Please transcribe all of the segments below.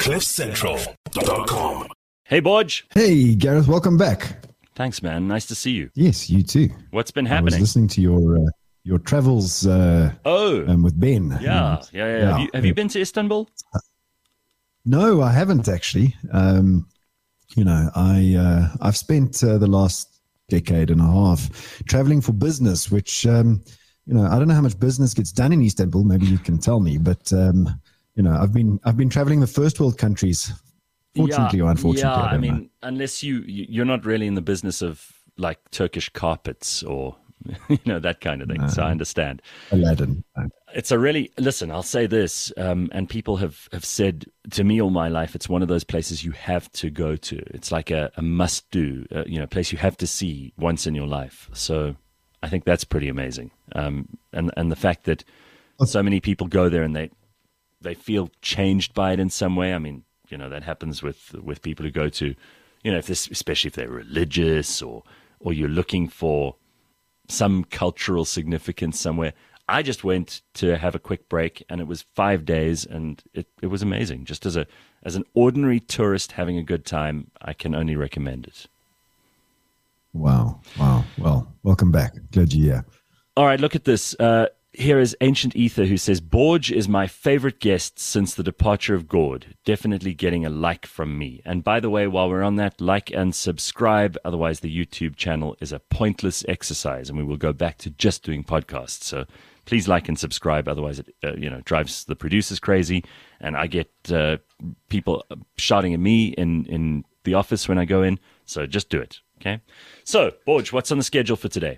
CliffCentral.com. Hey, Bodge. Hey, Gareth, welcome back. Thanks, man. Nice to see you. Yes, you too. What's been I was happening? listening to your travels with Ben. Yeah. Have you been to Istanbul? No, I haven't actually. I've spent the last decade and a half traveling for business, which, I don't know how much business gets done in Istanbul. Maybe you can tell me, but, I've been traveling the first world countries, fortunately or unfortunately. Yeah, I mean, unless you're not really in the business of like Turkish carpets or, that kind of thing. No. So I understand. Aladdin. It's listen, I'll say this, and people have said to me all my life, it's one of those places you have to go to. It's like a must do, place you have to see once in your life. So I think that's pretty amazing. And the fact that so many people go there and they feel changed by it in some way. I mean, that happens with people who go to, especially if they're religious or you're looking for some cultural significance somewhere. I just went to have a quick break, and it was 5 days, and it was amazing. Just as an ordinary tourist having a good time, I can only recommend it. Wow. Well, welcome back. Glad you're here. All right, look at this. Here is Ancient Ether, who says, Borge is my favorite guest since the departure of Gord. Definitely getting a like from me. And by the way, while we're on that, like and subscribe. Otherwise, the YouTube channel is a pointless exercise, and we will go back to just doing podcasts. So please like and subscribe. Otherwise, it drives the producers crazy. And I get people shouting at me in the office when I go in. So just do it, okay? So, Borge, what's on the schedule for today?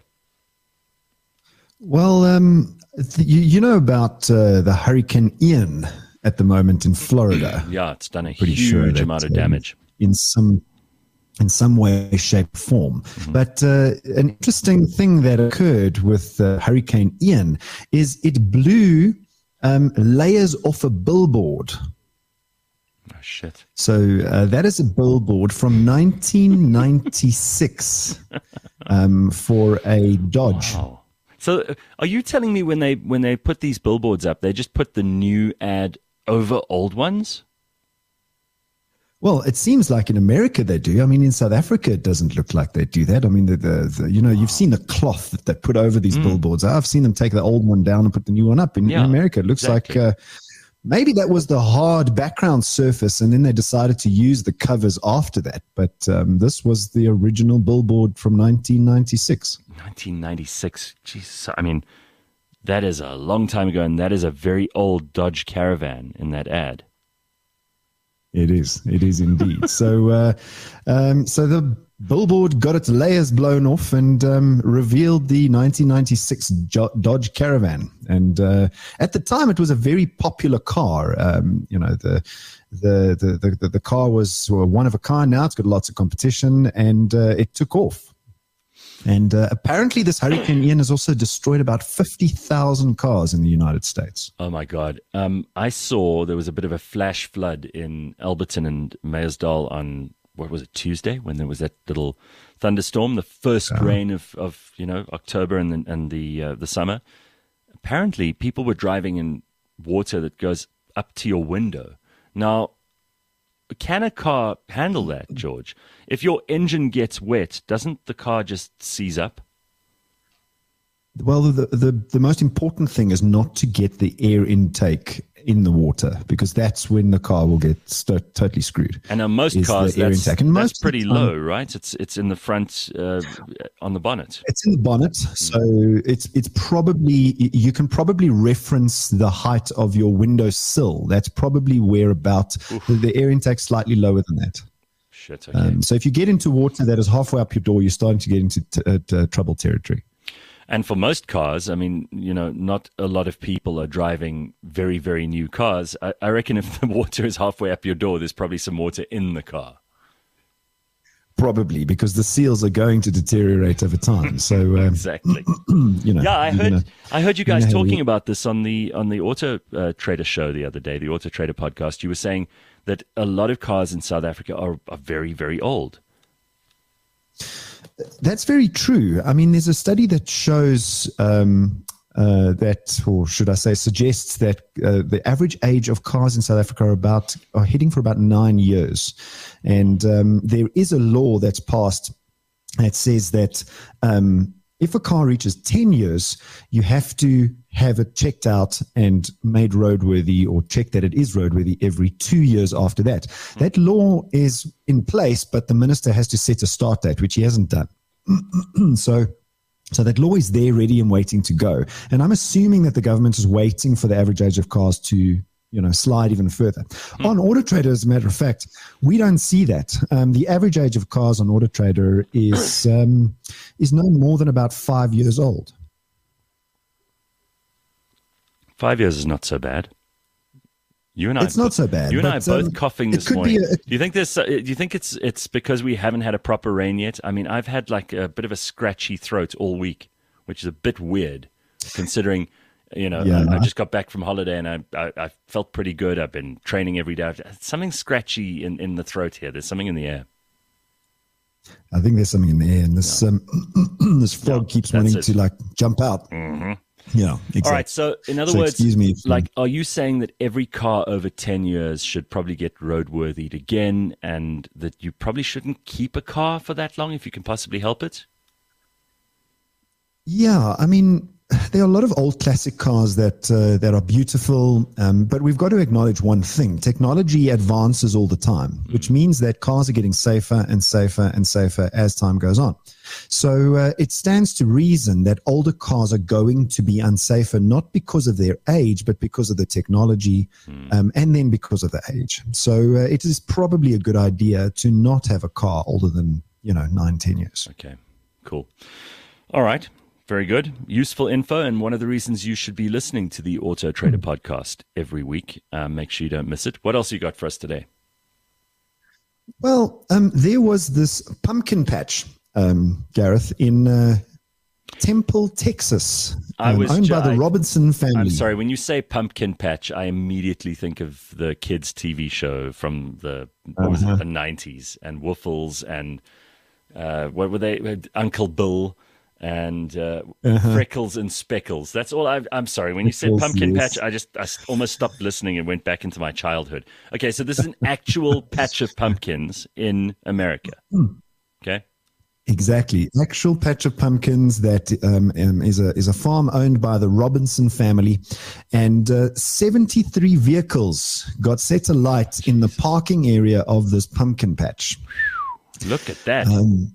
Well, you know about the Hurricane Ian at the moment in Florida. Yeah, it's done a huge amount of damage in some way, shape, or form. Mm-hmm. But an interesting thing that occurred with Hurricane Ian is it blew layers off a billboard. Oh, shit. So that is a billboard from 1996 for a Dodge. Wow. So are you telling me when they put these billboards up, they just put the new ad over old ones? Well, it seems like in America they do. I mean, in South Africa, it doesn't look like they do that. I mean, you've seen the cloth that they put over these billboards. I've seen them take the old one down and put the new one up. In America, it looks exactly like maybe that was the hard background surface, and then they decided to use the covers after that. But this was the original billboard from 1996. 1996. Jesus. I mean, that is a long time ago, and that is a very old Dodge Caravan in that ad. It is indeed. So the billboard got its layers blown off and revealed the 1996 Dodge Caravan. And at the time, it was a very popular car. The car was one of a kind. Now it's got lots of competition, and it took off. And apparently this Hurricane Ian has also destroyed about 50,000 cars in the United States. Oh, my God. I saw there was a bit of a flash flood in Alberton and Meyersdal on, what was it, Tuesday, when there was that little thunderstorm, the first rain of October and the summer. Apparently, people were driving in water that goes up to your window. Now, can a car handle that, George? If your engine gets wet, doesn't the car just seize up? Well, the most important thing is not to get the air intake in the water, because that's when the car will get totally screwed. And on most cars, that's pretty low, right? It's in the front on the bonnet. It's in the bonnet, so it's probably, you can probably reference the height of your window sill. That's probably where about the air intake slightly lower than that. Shit. Okay. So if you get into water that is halfway up your door, you're starting to get into trouble territory. And for most cars, I mean, not a lot of people are driving very, very new cars. I reckon if the water is halfway up your door, there's probably some water in the car. Probably, because the seals are going to deteriorate over time. So exactly. I heard you guys talking about this on the Auto Trader show the other day, the Auto Trader podcast. You were saying that a lot of cars in South Africa are very, very old. That's very true. I mean, there's a study that shows that, or should I say, suggests that the average age of cars in South Africa are heading for about 9 years. And there is a law that's passed that says that if a car reaches 10 years, you have to have it checked out and made roadworthy, or check that it is roadworthy every 2 years after that. That law is in place, but the minister has to set a start date, which he hasn't done. So that law is there, ready and waiting to go. And I'm assuming that the government is waiting for the average age of cars to, slide even further. On Auto Trader, as a matter of fact, we don't see that. The average age of cars on Auto Trader is no more than about 5 years old. 5 years is not so bad. You and I. It's not so bad. You and I are both coughing this morning. Do you think this? Do you think it's because we haven't had a proper rain yet? I mean, I've had like a bit of a scratchy throat all week, which is a bit weird, considering I just got back from holiday and I felt pretty good. I've been training every day. Something scratchy in the throat here. There's something in the air. I think there's something in the air, and this this frog keeps wanting to jump out. Mm-hmm. Yeah, exactly. All right. So, in other words, excuse me, are you saying that every car over 10 years should probably get roadworthy again, and that you probably shouldn't keep a car for that long if you can possibly help it? Yeah, I mean, there are a lot of old classic cars that are beautiful, but we've got to acknowledge one thing. Technology advances all the time, which means that cars are getting safer and safer and safer as time goes on. So it stands to reason that older cars are going to be unsafer, not because of their age, but because of the technology, and then because of the age. So it is probably a good idea to not have a car older than 9-10 years. Okay, cool. All right. Very good. Useful info, and one of the reasons you should be listening to the Auto Trader podcast every week. Make sure you don't miss it. What else you got for us today? Well, there was this pumpkin patch, Gareth, in Temple, Texas, owned by the Robinson family. I'm sorry, when you say pumpkin patch, I immediately think of the kids' TV show from the 90s, and Woofles, and what were they? Uncle Bill. And Freckles and Speckles. That's all. I'm sorry. When you said pumpkin patch, I almost stopped listening and went back into my childhood. Okay, so this is an actual patch of pumpkins in America. Okay, exactly. Actual patch of pumpkins that is a farm owned by the Robinson family, and 73 vehicles got set alight in the parking area of this pumpkin patch. Look at that.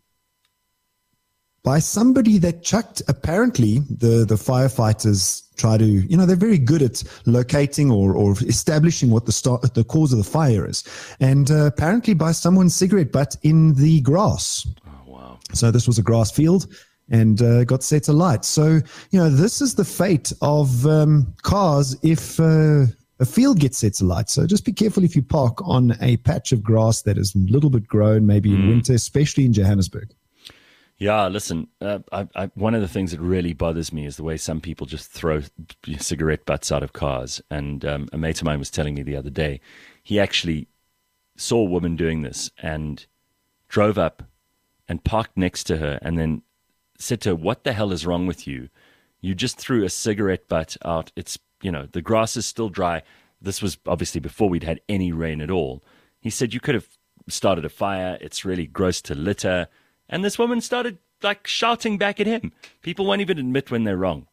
By somebody that chucked, apparently, the firefighters try to, they're very good at locating or establishing what the cause of the fire is. And apparently by someone's cigarette butt in the grass. Oh, wow. So this was a grass field and got set alight. So, this is the fate of cars if a field gets set alight. So just be careful if you park on a patch of grass that is a little bit grown, maybe in winter, especially in Johannesburg. Yeah, listen, one of the things that really bothers me is the way some people just throw cigarette butts out of cars. And a mate of mine was telling me the other day, he actually saw a woman doing this and drove up and parked next to her and then said to her, "What the hell is wrong with you? You just threw a cigarette butt out. It's, the grass is still dry." This was obviously before we'd had any rain at all. He said, "You could have started a fire. It's really gross to litter." And this woman started shouting back at him. People won't even admit when they're wrong.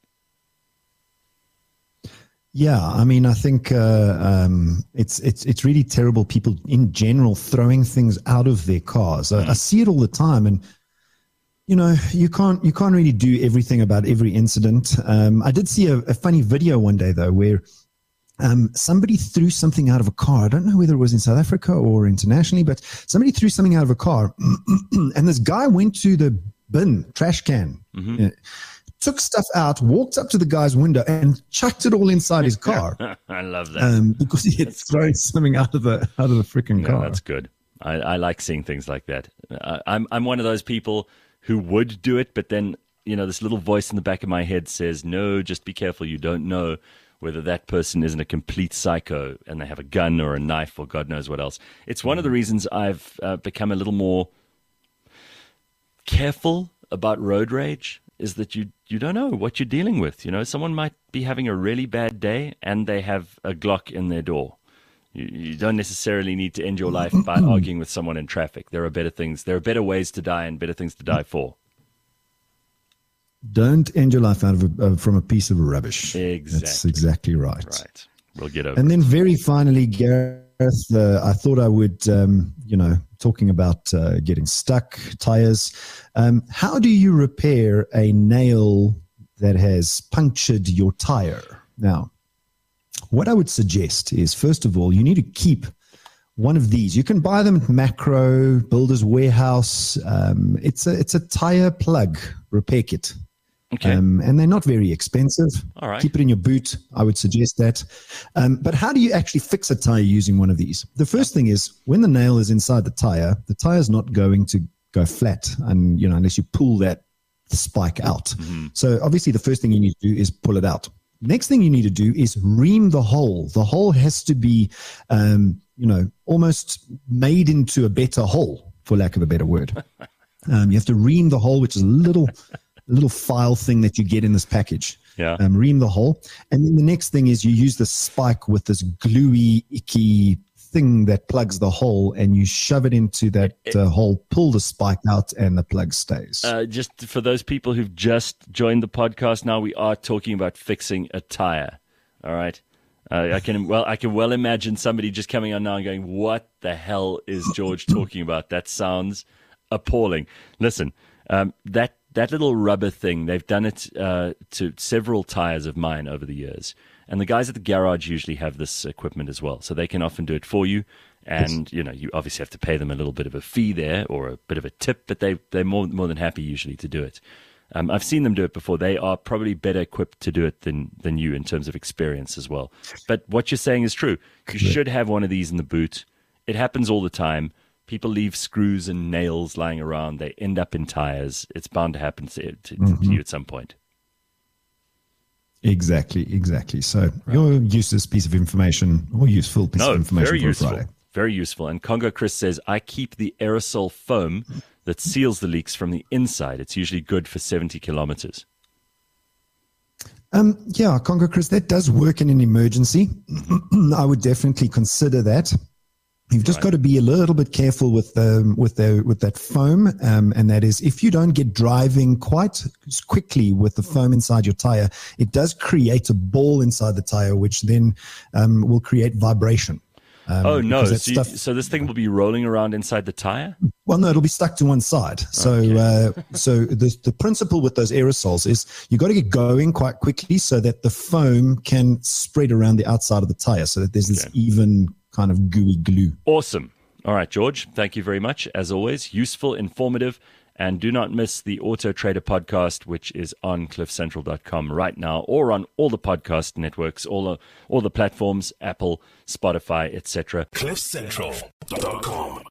Yeah, I mean, I think it's really terrible. People in general throwing things out of their cars. I see it all the time, and you can't really do everything about every incident. I did see a funny video one day though, where somebody threw something out of a car. I don't know whether it was in South Africa or internationally, but somebody threw something out of a car, and this guy went to the trash can, took stuff out, walked up to the guy's window, and chucked it all inside his car. I love that because he had thrown something out of the freaking car. That's good. I like seeing things like that. I'm one of those people who would do it, but then this little voice in the back of my head says, "No, just be careful. You don't know whether that person isn't a complete psycho and they have a gun or a knife or God knows what else." It's one of the reasons I've become a little more careful about road rage. is that you don't know what you're dealing with. You know, someone might be having a really bad day and they have a Glock in their door. You don't necessarily need to end your life by arguing with someone in traffic. There are better things. There are better ways to die and better things to die for. Don't end your life from a piece of rubbish. Exactly. That's exactly right. Right. We'll get over And it. then very finally, Gareth, I thought I would, talking about getting stuck, tires. How do you repair a nail that has punctured your tire? Now, what I would suggest is, first of all, you need to keep one of these. You can buy them at Macro, Builder's Warehouse. It's a tire plug repair kit. Okay. And they're not very expensive. All right. Keep it in your boot. I would suggest that. But how do you actually fix a tire using one of these? The first thing is, when the nail is inside the tire's not going to go flat, and unless you pull that spike out. Mm-hmm. So obviously, the first thing you need to do is pull it out. Next thing you need to do is ream the hole. The hole has to be, almost made into a better hole, for lack of a better word. You have to ream the hole, which is a little file thing that you get in this package. Yeah. Ream the hole. And then the next thing is you use the spike with this gluey, icky thing that plugs the hole, and you shove it into that hole, pull the spike out, and the plug stays. Just for those people who've just joined the podcast now, we are talking about fixing a tire. All right. I can well imagine somebody just coming on now and going, "What the hell is George talking about? That sounds appalling." Listen, that little rubber thing, they've done it to several tires of mine over the years. And the guys at the garage usually have this equipment as well. So they can often do it for you. And, you obviously have to pay them a little bit of a fee there, or a bit of a tip, but they're more than happy usually to do it. I've seen them do it before. They are probably better equipped to do it than you in terms of experience as well. But what you're saying is true. You should have one of these in the boot. It happens all the time. People leave screws and nails lying around. They end up in tires. It's bound to happen to you at some point. Exactly. So your useless piece of information, or useful piece of information very for useful. Friday. Very useful. And Congo Chris says, I keep the aerosol foam that seals the leaks from the inside. It's usually good for 70 kilometers. Congo Chris, that does work in an emergency. I would definitely consider that. You've just got to be a little bit careful with that foam, and that is, if you don't get driving quite quickly with the foam inside your tire, it does create a ball inside the tire, which then will create vibration. So this thing will be rolling around inside the tire? Well, no, it'll be stuck to one side. So, so the principle with those aerosols is you got to get going quite quickly so that the foam can spread around the outside of the tire, so that there's this even kind of gooey glue. Awesome. All right, George, thank you very much. As always, useful, informative, and do not miss the Auto Trader podcast, which is on cliffcentral.com right now, or on all the podcast networks, all the platforms, Apple, Spotify, etc. cliffcentral.com